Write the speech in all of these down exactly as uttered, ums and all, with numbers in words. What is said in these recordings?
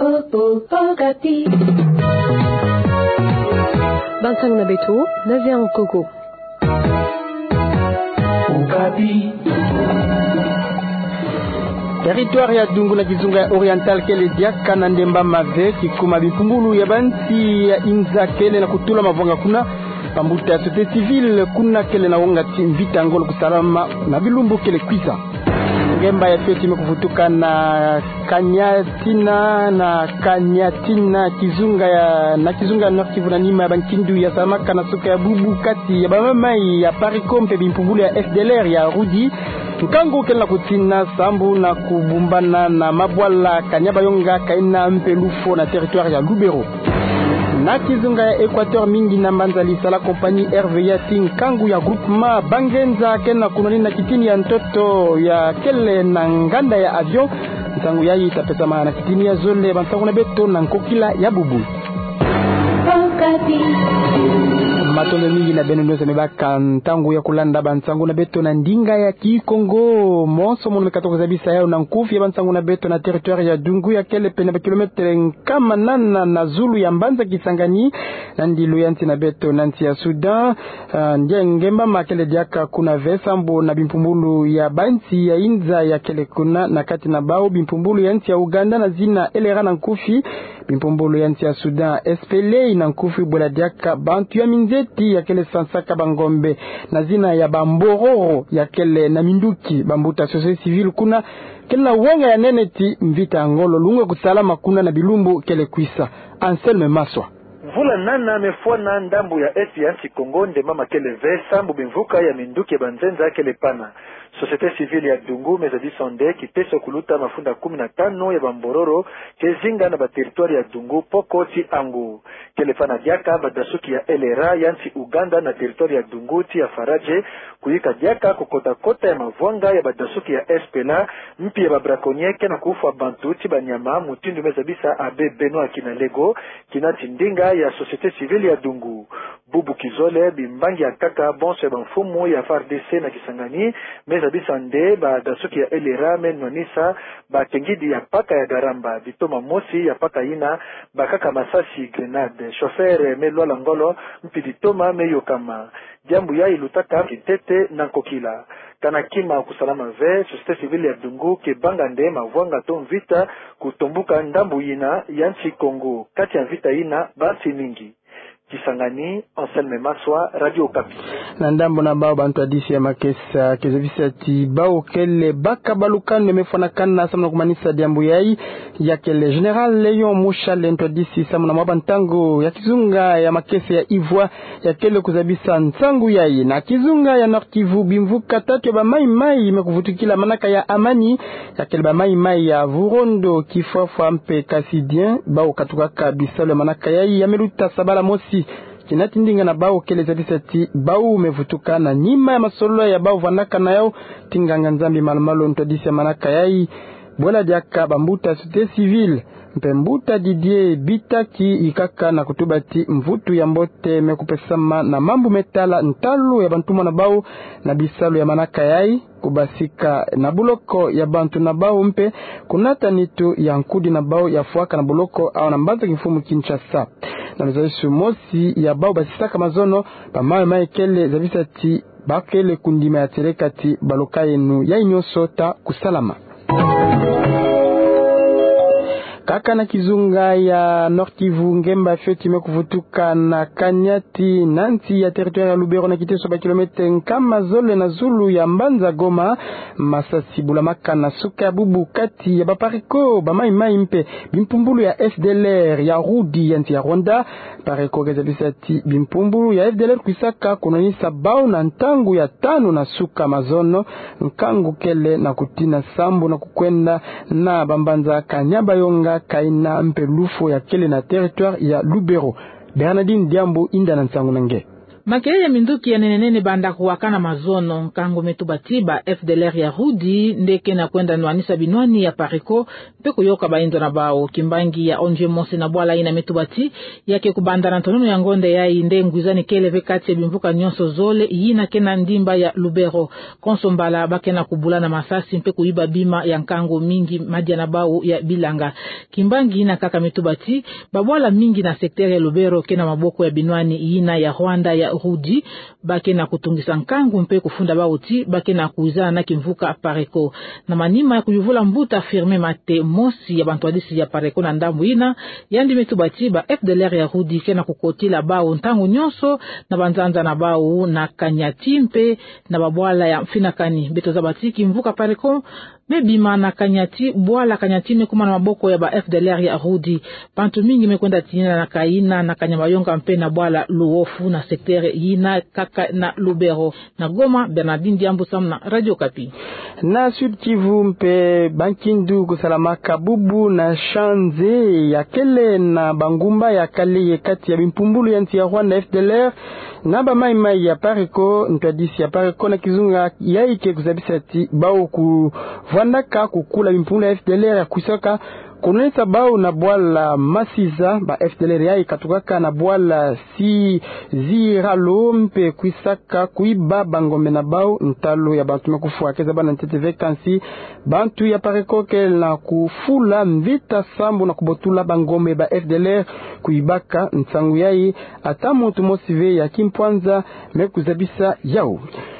oh, oh, Okapi. Bansang na beto, Nadia Nkoko. Okapi. Territoire ya Dungu na Kizunga Oriental kele diaka na ndemba mave kikuma bipumbulu ya bansi ya inza kele na kutula mavonga kuna pambuta ya société civile kuna kele na wonga vita ngolo kusalama na bilumbu kele kwisa ngemba ya feti mekufutuka na kanyatina na kanyatina Kizunga ya na Kizunga na Kivu na nima ya bankindu ya samaka na suka ya bubu kati ya bamamai ya parikompe bipumbulu ya F D L R ya Rudi Nkango kela kutina sambu na kubumbana na mabwala kanyabayonga kaina mpelufo na territoire ya Lubero. Na Kizunga ya Equateur mingi na mbanzali sala kompani R V A Nkangu ya groupement Bangenza kena kunani na kitini ya ntoto ya kele na nganda ya avion. Ntangu ya itapesa maana kitini ya zole bantangu na beto na nkokila ya bubu. Matone mingi na benu ndoze mebaka ntangu ya kulanda bansangu na beto na ndinga ya Kikongo monso mono mekatoka zabisa yao na nkufi ya bansangu na beto na territoire ya Dungu ya kele pene ba kilometre nkama nana na Zulu ya Mbanza Kisangani na ndilu ya nti na beto na nti ya Sudan uh, ndiye ngemba makele diaka kuna vesambo na bimpumbulu ya banti ya inza ya kele kuna na kati na bao bimpumbulu ya nti ya Uganda na zina elera na nkufi bimpumbulu ya nti ya Sudan espele na nkufi bwela diaka bantu ya minzeti ya kele sansaka bangombe na zina ya bambororo ya kele na minduki bambuta société civile kuna kela wenga ya neneti mvita ngolo lungwe kusalama kuna na bilumbu kele kwisa Anselme Maswa Vula nana mefuana ndambu ya eti ya nchi Kongo nde mama kele vesa mbu bimvuka ya minduki banzenza kele pana. Société civile ya Dungu mezadi sonde kiteso kuluta mafunda kumi na tano ya bambororo kezinga na bateritori ya Dungu poko ti angu. Kele pana diaka badasuki ya elera ya nchi Uganda na teritori ya Dungu ti ya Faraje kuyika diaka kukota kota ya mavwanga ya badasuki ya Espela mpi ya babrakonyeke na kufa bantu ti banyama mutindu mezabisa abe Benoit Kinalego kinati ndinga ya société civile ya Dungu. Bubu Kizole bimbangi ya kaka bonso ya banfumu ya F A R D C na Kisangani mezabisa nde ba dasuki ya elera menwanisa ba tengidi ya paka ya garamba bitoma mosi ya paka ina ba kaka masasi grenade chauffeur melwala ngolo mpiditoma meyokama jambu ya ilutaka kitete na kokila kana kima kusalama ve société civile ya Dungu kebanga nde mavwanga to vita kutombuka ndambu ina ya nchi Kongo kati ya vita ina basi mingi Kisangani, Anselme Maswa, Radio Okapi. Na ndambo na bao bantu adisi ya makesa kezevisi ati bao kele baka balukano nemefona kana samna kumanisa diambu yai ya kele General Leon Mushale ntu adisi samna mwabantango ya Kizunga ya makesa ya Ivwa ya kele kuzabisa ntangu yai na Kizunga ya Nord Kivu bimvuka tatu ya ba mai mai mekuvutukila manaka ya amani ya kele ba mai mai ya Vurondo Kifwafwa mpe Kasidien bao katuka kabisa le manaka yai ya meluta sabala mosi kinati ndinga na bao kele zabisati bao mevutuka na nima ya masolo ya bao vanaka na yao tinganga nzambi malmalo ntodisi ya manaka yai bwela diaka bambuta société civile mpembuta Didier Bitaki ikaka na kutubati mvutu ya mbote mekupesama na mambu metala ntalu ya bantuma na bao na bisalu ya manaka yai kubasika na buloko ya bantu na bao mpe kunata nitu ya nkudi na bao ya fuaka na buloko au na mbanza kifumu Kinshasa na mzaisu mosi ya bao basisaka mazono pamawe mae kele zavisati bakele kundima ya terekati baloka yenu ya inyosota kusalama kaka na Kizunga ya Nord Kivu ngemba feti mekuvutuka na Kanyati nanti ya territoire ya Lubero na kiteso ba kilometre nkama zole na Zulu ya Mbanza Goma masasi bulamaka na suka bubu kati ya bapariko ba mai mai mpe bimpumbulu ya F D L R ya Rudi ya nti ya Rwanda pariko gezabisati bimpumbulu ya F D L R kwisaka kunonisa bao na ntangu ya tano na suka mazono nkangu kele na kutina sambu na kukwenda na bambanza Kanyaba yonga kaina mpelufo ya kele na territoire ya Lubero. Bernardine Diambo inda na nsangu nange. Makelele minduki ya nenenene banda kuwakana mazono kango metubatiba F D L R ya Rudi ndeke na kwenda nwanisa binwani ya Pareko peko yoka baindo na bao kimbangi ya onje mose na bwala ina metubati yake kubanda na tonono ya ngonde ya inde nguzani keleve kati ya bimvuka nyonso zole yina kena ndimba ya Lubero konsombala bakena kubula na masasi mpeko iba bima ya nkango mingi madia na bao ya Bilanga kimbangi ina kaka metubati babwala mingi na sekteri ya Lubero kena maboko ya binwani ina ya Rwanda ya Rudi bakena kutungisa nkango mpe kufunda bauti bakena kuizana na kimvuka Pareko na manima ya kuyuvula mbuta firme mate mosi ya bantwadisi ya Pareko na ndambu ina yandi metubati ba F D L R ya Rudi kena kukotila bao ntango nyonso na banzanza na bao na kanyati mpe na babwala ya mfinakani beto za batiki mvuka Pareko mebima na kanyati bwala kanyati mekuma na maboko ya ba F D L R ya Rudi pantu mingi mekwenda tinina na kaina na kanyamayonga mpe na bwala luofu na sektere yina kaka na Lubero na Goma. Bernardine Diambu Samna, Radio Kapi. Na Sud Kivu mpe Bankindu kusalama Kabubu na Shanze ya kele na Bangumba ya kale kati ya bimpumbulu ya nti ya Rwanda F D L R na ba mai mai ya Pareko ntadisi ya Pareko na kizunga ya ike kuzabisati bao ku Vwandaka kukula bimpumbulu ya F D L R ya kusaka kunesa bao na bwala masiza ba F D L R ya ikatukaka na bwala si ziralo mpe kuisaka kuiba bangombe na bao ntalo ya bantu mekufu keza bana ntete vacancy bantu ya Pareko ke na kufula mvita sambu na kubotula bangombe ba F D L R kuibaka nsangu yai ata mutu mosive ya kimpwanza mekuzabisa yao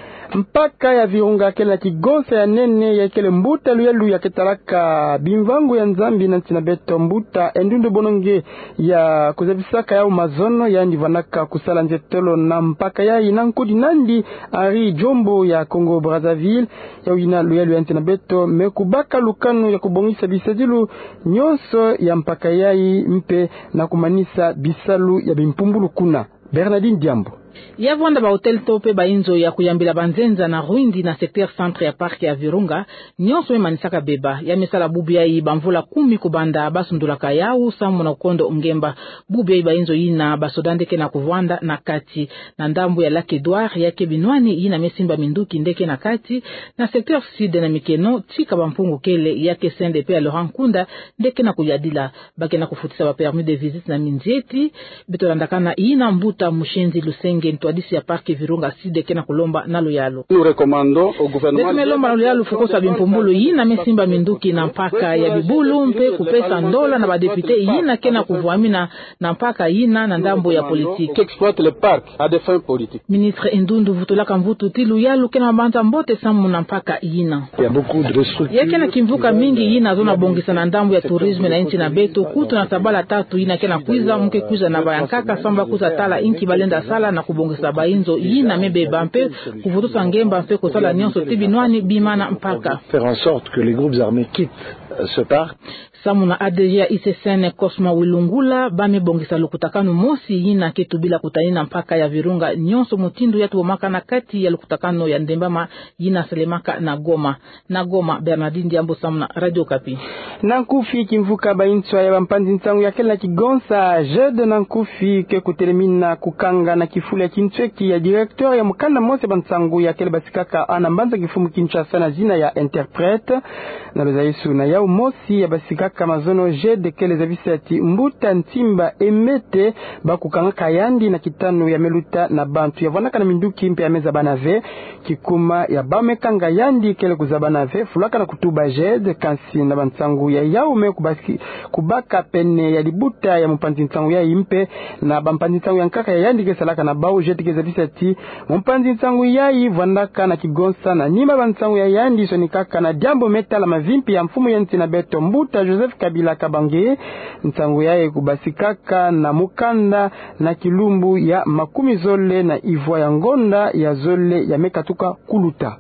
mpaka ya Virunga kela kigonsa ya nene ya kele mbuta luyelu ya ketalaka bimvangu ya nzambi na ntina beto mbuta endundo bononge ya kuzabisaka ya umazono ya ndivanaka kusala nzetelo na mpaka ya inankudi nandi ari jombo ya Congo Brazzaville ya uina luyelu ya ntina beto mekubaka lukano ya kubongisa bisadilu nyonso ya mpaka ya mpe na kumanisa bisalu ya bimpumbulu kuna. Bernardine Diambo. Ya vwanda ba hotel tope ba inzo ya kuyambila banzenza na Rwindi na sekter centre ya park ya Virunga nyonso emanisaka beba ya misala bubi ya bamvula kumi kubanda basundulaka yau samu na kondo ngemba bubi ya ba inzo ina basodandeke na kuvwanda na kati na ndambu ya Lac Edouard ya kebinwani ina mesimba minduki ndeke na kati na sekter sud na Mikeno tika bampungu kele ya ke C N D P ya Laurent Nkunda ndeke na kuyadila bake na kufutisa ba permis de visite na minzieti betolandakana ina mbuta mushenzi Lusenge ntwadisi ya parke Virunga side kena kulomba nalo yalo. Nous recommandons au gouvernement Desme lomba nalo yalo fukosa bimpumbulu yina mesimba minduki na mpaka ya bibulu mpe kupesa ndola na badepute yina kena kuvuamina na mpaka yina na ndambo ya politiki. Qui exploite le parc à des fins politiques. Ministre Indundu vutulaka mvutu tilu yalo kena mabanta mbote samu na mpaka yina. Il y a beaucoup de restructures. Ya kena kimvuka mingi yina zona bongisa na ndambo ya tourisme na inchi na beto kutu na tabala tatu yina kena kuiza mke kuiza na bayankaka samba kuza tala inki balenda sala na kubongisa bainzo yina mebeba mpe kuvutusa ngemba mpe kusala nyonso tibinwani bimana mpaka. Faire en sorte que les groupes armés quittent ce parc. Samuna A D G ya I C C N Cosma Wilungula bame bongisa lukutakano mosi yina ketu bila kutanina mpaka ya Virunga nyonso mutindu ya tuomaka na kati ya lukutakano ya ndembama yina selemaka na Goma. Na Goma, Bernardine Diambo Samuna, Radio Kapi. Nankufi kimvuka baintswa ya bampanzi ntangu ya kela kigonsa jede nankufi ke kutelemina kukanga na kifuli ya kincheki ya directeur ya mukanda mose bantangu ya kele basikaka anambanza kifumu Kinshasa na zina ya interprete na beza Yesu na yao mosi ya basikaka mazono jede kele zavisati mbuta ntimba emete bakukanga kayandi na kitano ya meluta na bantu ya vanaka na minduki mpe ya meza banave kikuma ya bamekanga yandi kele kuzabanave fulaka na kutuba jede kansi na bantangu ya yao me kubaki kubaka pene ya libuta ya mpanzi ntangu ya impe na bampanzi ntangu ya nkaka ya yandi kesalaka na bao jede keze bisati mpanzi ntangu ya ivandaka na kigonsa na nima bantangu ya yandi sonikaka na diambo meta la mavimpi ya mfumu ya ntina beto mbuta Joseph Kabila Kabange ntangu ya kubasikaka na mukanda na kilumbu ya makumi zole na ivwa ya ngonda ya zole ya mekatuka kuluta.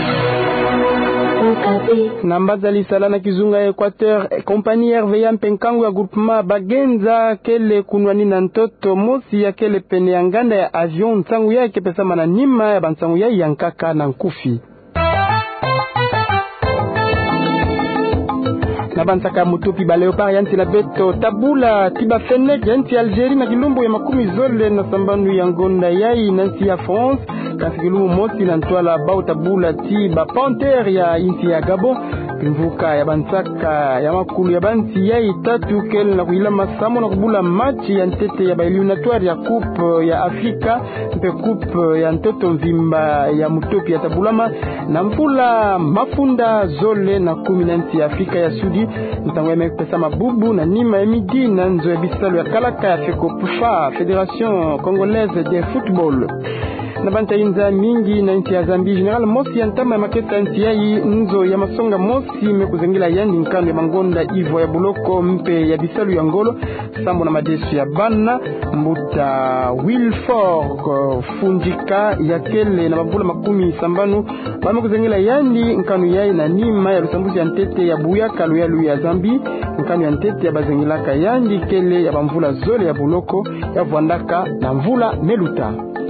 Nambaza lisala na kizunga ya Equateur kompani R V ya mpenkangu ya groupement bagenza kele kunwani na ntoto mosi ya kele pene ya nganda ya avion ntangu ya kepesa mana nima ya bantangu ya yankaka na nkufi. na bansaka mutupi ba Leopard yanti la beto tabula tiba Fennec yanti Algérie na kilumbu ya makumi zole na sambanu ya ngonda yai nansi ya France kasi kilumbu moti na ntwala bao tabula tiba Panther ya inti ya Gabon kimvuka ya bansaka ya makulu ya banti yai tatu kel na kuila masamo na kubula machi ya ntete ya ba eliminatoire ya coupe ya Afrika mpe coupe ya ntoto mvimba ya mutupi ya tabulama na mpula mafunda zole na kumi na nti ya Afrika ya Sudi ntango ya mepesa mabubu na nima ya midi na nzo ya bisalo ya kalaka ya FECOPFA Fédération Congolaise de Football na banta inza mingi na nchi ya Zambia General Mosi ya ntama ya maketa nchi ya nzo ya masonga Mosi mekuzengila yandi nkando ya mangonda ivo ya buloko mpe ya bisalu ya ngolo sambo na madesu ya bana mbuta Wilford Funjika ya kele na mabula makumi sambanu wamekuzengila yandi nkano ya na nima ya lusambuzi ya ntete ya buya kalu ya lu ya Zambi nkano ya ntete ya bazengilaka yandi kele ya bamvula zole ya buloko ya vuandaka na mvula meluta.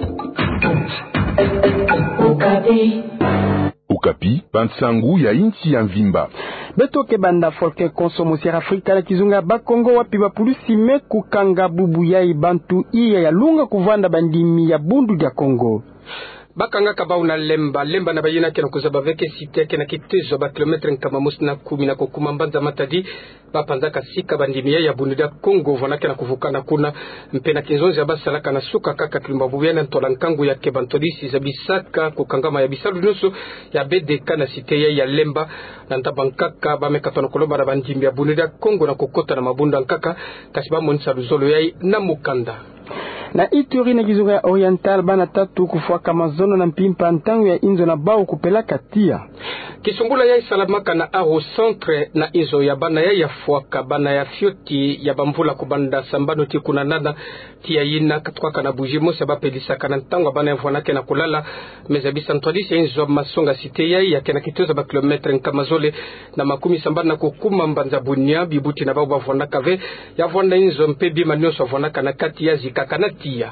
Okapi. Okapi, Pantsangu ya inchi ya Mvimba. Beto ke banda folke konsomo sierra Afrika na kizunga bakongo wapi bapulusi meku kanga bubu ya ibantu iya ya lunga kuvanda bandimi ya bundu ya Kongo. Bakanga kabau na lemba lemba na bayina kena kuzaba veke siteke na kitezo ba kilometre nkama musna kumi na kukuma mbanza matadi bapanzaka sika bandimia ya bunida Kongo vanake na kuvukana kuna mpena kinzonzi ya basalaka na suka kaka kilimba bubiana ntola nkangu ya kebantodisi za bisaka kukangama ya bisalu nusu ya B D K na siteya ya lemba na ntabankaka bamekatona kolomba na bandimia bunida Kongo na kukota na mabunda nkaka kasiba monisa luzolo yai na mukanda. Na Ituri na Kizunga Oriental bana tatu kufuaka mazono na mpimpa ntangu ya inzo na bao kupela katia. Kisumbula ya isalamaka na Aro Centre na inzo ya bana ya ya fuaka bana ya fioti ya bamvula kubanda sambano ti kuna nada tia yina katwaka na bujimo seba pedisaka na ntangu bana ya mfuanake na kulala mezabisa ntwadisi ya inzo masonga site ya ya kena kitoza ba kilometre nkamazole na makumi sambana na kukuma mbanza bunia bibuti na bao bavuanaka ve ya vuanda inzo mpebi manioso vuanaka na kati ya zikaka na tia.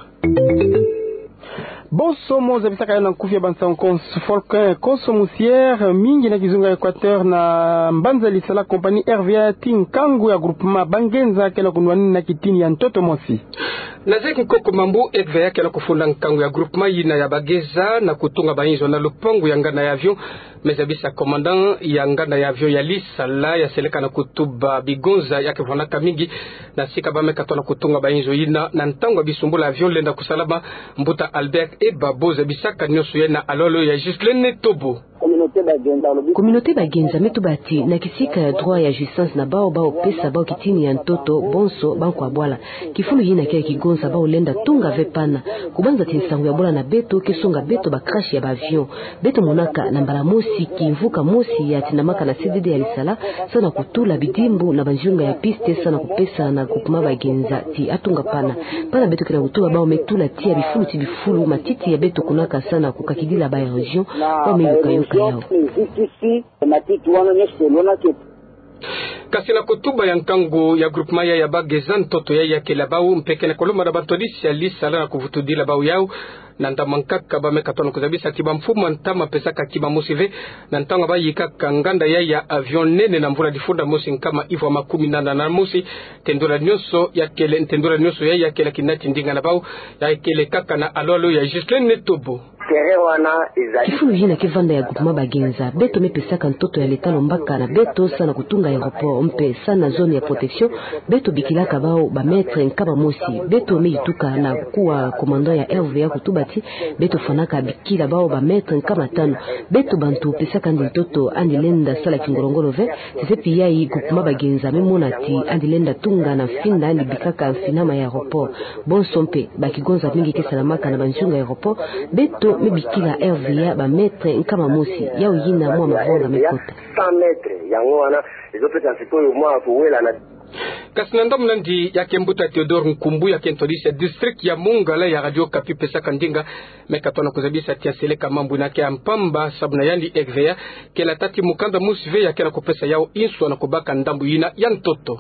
Boso moza bisaka na kufia bansa kons folkin konsomusiere mingi na kizunga Equateur na mbanza lisala kompani R V A tinkangu ya groupement bangenza kena kunwani na kitini ya ntoto mosi. Na zeki koko mambu R V A kena kufunda nkangu ya groupement yina ya bageza na kutunga bainzo na lupongu ya ngana ya avion mezabisa commandant ya ngana ya avion ya lisala ya seleka na kutuba bigonza ya kivonaka mingi na sika bamekatona kutunga bainzo yina na ntango bisumbula avion lenda kusalama mbuta Albert Eba boza bisaka nyoso yena alolo ya Gislaine Tobo. Communauté bagenza metubati na kisika ya droit ya justice na bao bao pesa bao kitini ya ntoto bonso banko abwala kifulu yina kia kigonza bao lenda tunga vepana kubanza tinsangu ya bola na beto kisonga beto ba crash ya ba avion beto monaka na mbala mosi kimvuka mosi ya tinamaka na C D D ya lisala sana kutula bidimbu na banjunga ya piste sana kupesa na kupuma bagenza ti atunga pana pana beto kina kutuba bao metula ti ya bifulu ti bifulu matiti ya beto kunaka sana kukakidila ba region bao meyuka yuka yao. Kasi na kutuba ya nkangu ya groupement ya bageza ntoto ya yakela bao mpeke na koloma na bantodisi ya lisala na kuvutudila bao yao na ndamankaka bamekatona kuzabisa tiba mfumu ntama pesaka kiba musive na ntanga bayika kanganda ya ya avion nene na mvula difunda mosi nkama ivo makumi nana na mosi tendola nyoso ya kele tendola nyoso ya yakela kinati ndinga na bao ya kele kaka na alolo ya Gislaine Tobo. Kifulu jina kivanda ya groupement bagenza beto mepesaka ntoto ya letalo mbaka na beto sana kutunga aeroport mpe sana zone ya protection beto bikilaka bao ba maître nkaba mosi beto meituka na kuwa commandant ya R V A kutubati beto fanaka bikila bao ba maître nkama tano beto bantu pesaka ndi ntoto andilenda sala kingorongoro ve sesepi yai groupement bagenza memona ti andilenda tunga na finda andi bikaka finama ya aeroport bonso mpe bakigonza mingi kesalamaka na banjunga aeroport beto mebikila R V A ba maître nkama mosi yao yina mwa mavonga mekota Kasina ndomu nandi ya kembuta Theodore Nkumbu ya kentodisi ya district ya Mungala ya Radio Kapi pesaka ndinga mekatona kuzabisa tia seleka mambu na kia mpamba sabuna yandi R V A kela tati mukanda musive ya kena kupesa yao insu na kubaka ndambu yina ya ntoto.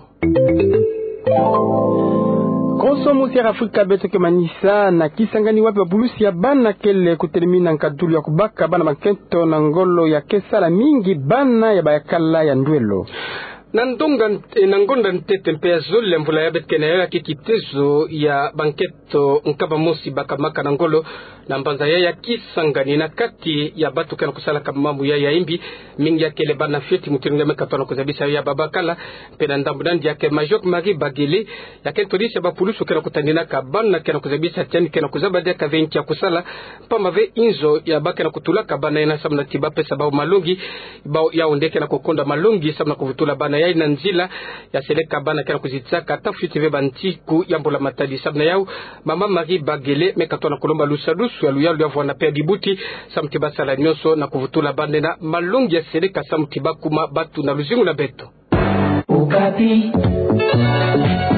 Konsomo sierra Afrika beto ke manisa na kisangani wapi babulusi ya bana kele kutelemina nkadulu ya kubaka bana makento na ngolo ya kesala mingi bana ya bayakala ya ndwelo. Nandonga nangonda ntete mpea zole mvula ya betkene ya kikitezo ya banketo nkaba mosi bakamaka na ngolo na mbanza ya ya kisangani na kati ya batu kana kusala kamamu ya ya imbi mingi ya kele bana fieti mutiringa mekatona kuzabisa ya babakala pena ndambu nandi ya ke Majok Marie Bagele ya kentolisi ya bapulusu kana kutandina kabana kana kuzabisa tiani kana kuzabadi ya kavenki ya kusala pamave inzo ya baka na kutula kabana ya nasamna tibape sababu malungi bao ya ondeke na kukonda malungi samna kuvutula bana ya ina nzila ya seleka bana kana kuzitsaka tafutive bantiku ya mbola matadi sabna yao mama Marie Bagele mekatona kulomba lusadusu ya luyalu ya vwana pea dibuti samtiba sala nyoso na kuvutula bande na malungi ya seleka samtiba kuma batu na luzingu na beto. Ukati